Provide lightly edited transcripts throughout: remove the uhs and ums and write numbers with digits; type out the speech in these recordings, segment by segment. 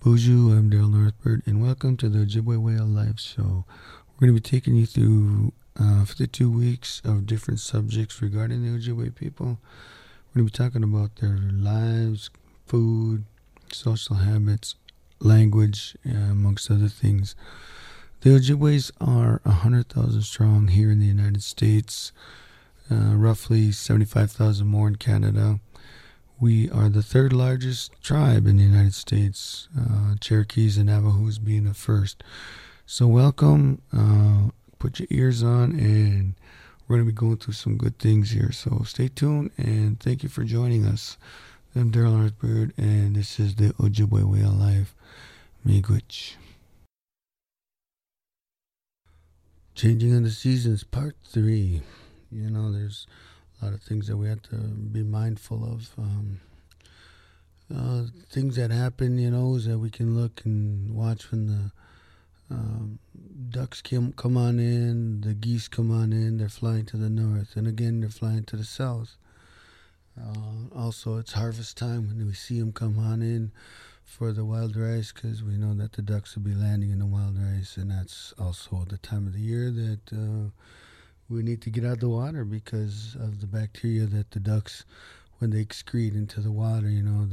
Bonjour, I'm Daryl Northbird, and welcome to the Ojibwe Way of Life show. We're going to be taking you through 52 weeks of different subjects regarding the Ojibwe people. We're going to be talking about their lives, food, social habits, language, amongst other things. The Ojibways are 100,000 strong here in the United States, roughly 75,000 more in Canada. We are the third largest tribe in the United States, Cherokees and Navajos being the first. So welcome, put your ears on, and we're going to be going through some good things here. So stay tuned, and thank you for joining us. I'm Daryl Northbird, and this is the Ojibwe Way of Life. Miigwech. Changing of the Seasons, Part 3. You know, there's a lot of things that we have to be mindful of. Things that happen, is that we can look and watch when the ducks come on in, the geese come on in, they're flying to the north, and again they're flying to the south. Also, it's harvest time when we see them come on in for the wild rice, because we know that the ducks will be landing in the wild rice, and that's also the time of the year that we need to get out of the water because of the bacteria that the ducks, when they excrete into the water,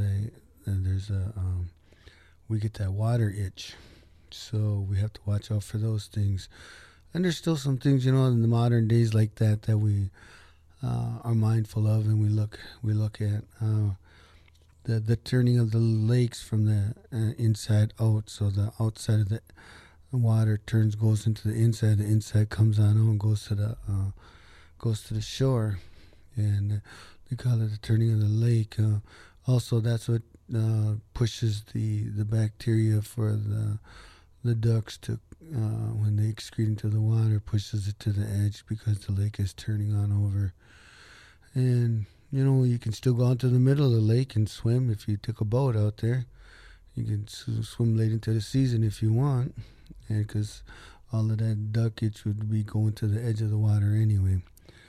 we get that water itch. So we have to watch out for those things. And there's still some things, in the modern days like that we are mindful of, and we look at the turning of the lakes from the inside out. So the outside of the water goes into the inside comes on out and goes to the shore, and they call it the turning of the lake. Also, that's what pushes the bacteria for the ducks to when they excrete into the water, pushes it to the edge because the lake is turning on over. And you can still go out to the middle of the lake and swim if you took a boat out there. You can swim late into the season if you want, and because all of that duckage would be going to the edge of the water anyway.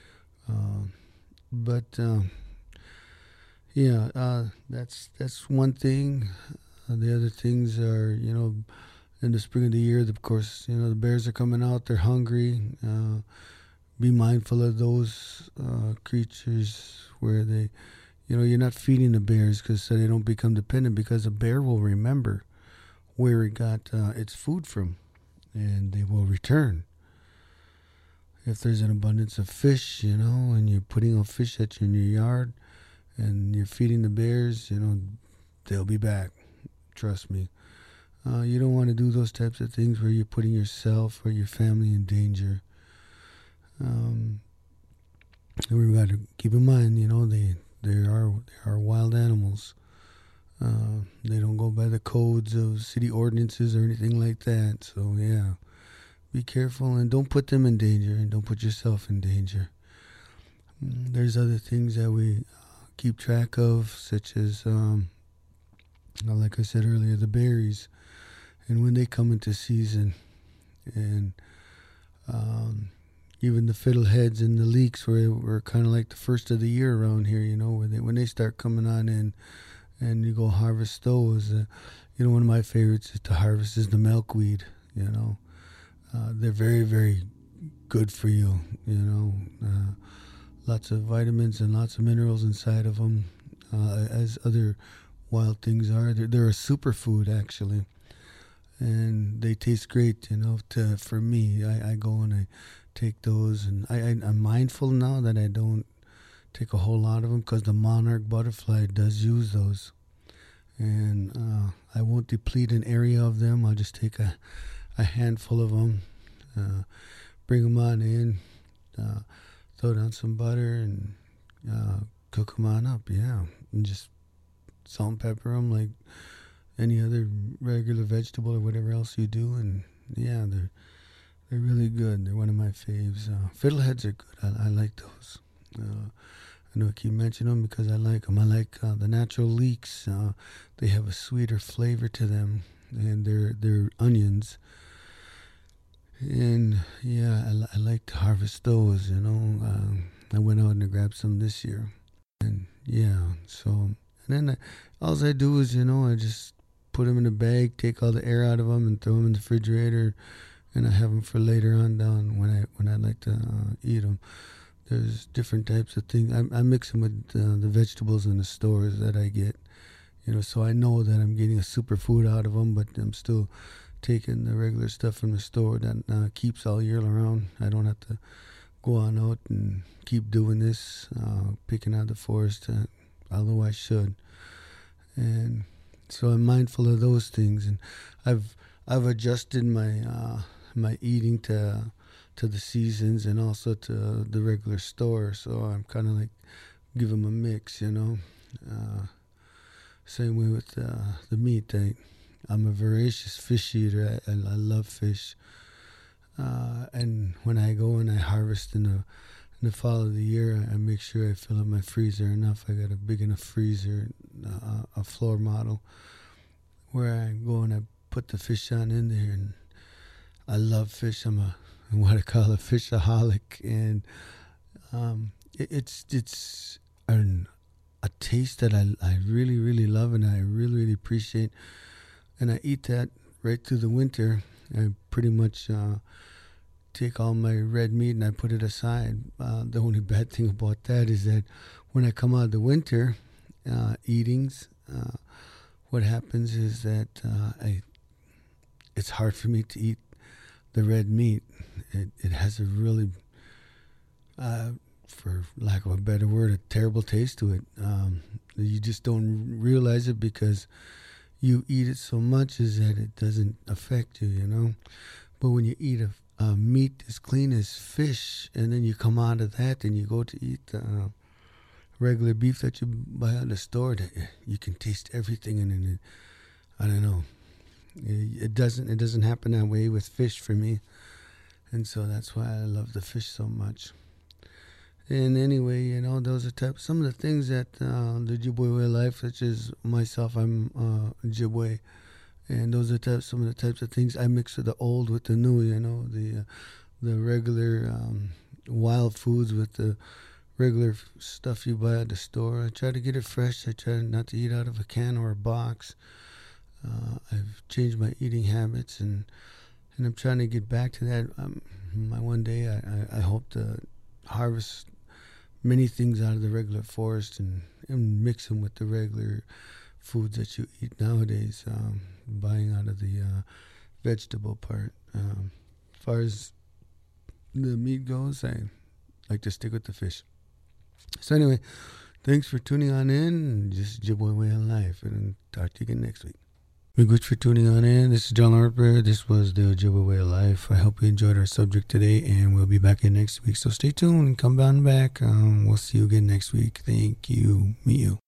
That's one thing. The other things are, in the spring of the year, of course, the bears are coming out. They're hungry. Be mindful of those creatures where they, you're not feeding the bears so they don't become dependent, because a bear will remember where it got its food from, and they will return. If there's an abundance of fish, and you're putting a fish that's in your yard and you're feeding the bears, they'll be back. Trust me. You don't want to do those types of things where you're putting yourself or your family in danger. We've got to keep in mind, they are wild animals. They don't go by the codes of city ordinances or anything like that. So, yeah, be careful and don't put them in danger, and don't put yourself in danger. There's other things that we keep track of, such as, like I said earlier, the berries, and when they come into season, and even the fiddleheads and the leeks were kind of like the first of the year around here, when they start coming on in, and you go harvest those. One of my favorites to harvest is the milkweed. They're very, very good for you. Lots of vitamins and lots of minerals inside of them, as other wild things are. They're a superfood, actually, and they taste great. For me, I go and I take those, and I'm mindful now that I don't take a whole lot of them, because the monarch butterfly does use those, and I won't deplete an area of them. I'll just take a handful of them, bring them on in, throw down some butter, and cook them on up, and just salt and pepper them like any other regular vegetable or whatever else you do, and they're really good. They're one of my faves. Fiddleheads are good. I like those. I know I keep mentioning them because I like them. I like the natural leeks. They have a sweeter flavor to them, and they're onions. And I like to harvest those. I went out and I grabbed some this year, and then all I do is I just put them in a bag, take all the air out of them, and throw them in the refrigerator, and I have them for later on down when I like to eat them. There's different types of things. I mix them with the vegetables in the stores that I get, so I know that I'm getting a superfood out of them, but I'm still taking the regular stuff from the store that keeps all year around. I don't have to go on out and keep doing this, picking out the forest, although I should. And so I'm mindful of those things, and I've adjusted my eating to the seasons and also to the regular store. So I'm kind of like give them a mix, Same way with the meat. I'm a voracious fish eater. I love fish. And when I go and I harvest in the fall of the year, I make sure I fill up my freezer enough. I got a big enough freezer, a floor model, where I go and I put the fish on in there. And I love fish. I'm what I call a fishaholic, and it's a taste that I really, really love and I really, really appreciate. And I eat that right through the winter. I pretty much take all my red meat and I put it aside. The only bad thing about that is that when I come out of the winter eatings, what happens is that it's hard for me to eat the red meat. It has a really, for lack of a better word, a terrible taste to it. You just don't realize it because you eat it so much is that it doesn't affect you, But when you eat a meat as clean as fish, and then you come out of that and you go to eat the regular beef that you buy at the store, that you can taste everything in it. I don't know. It doesn't happen that way with fish for me, and so that's why I love the fish so much. And anyway, those are some of the things that the Ojibwe way of life, such as myself, I'm Ojibwe, and those are some of the types of things I mix with the old with the new. The regular wild foods with the regular stuff you buy at the store. I try to get it fresh. I try not to eat out of a can or a box. I've changed my eating habits, and I'm trying to get back to that. One day I hope to harvest many things out of the regular forest and mix them with the regular foods that you eat nowadays, buying out of the vegetable part. As far as the meat goes, I like to stick with the fish. So anyway, thanks for tuning on in. Just Ojibwe way of life, and talk to you again next week. Good for tuning on in. This is John Harper. This was the Ojibwe way of life. I hope you enjoyed our subject today, and we'll be back in next week. So stay tuned and come on back. We'll see you again next week. Thank you. Meet you.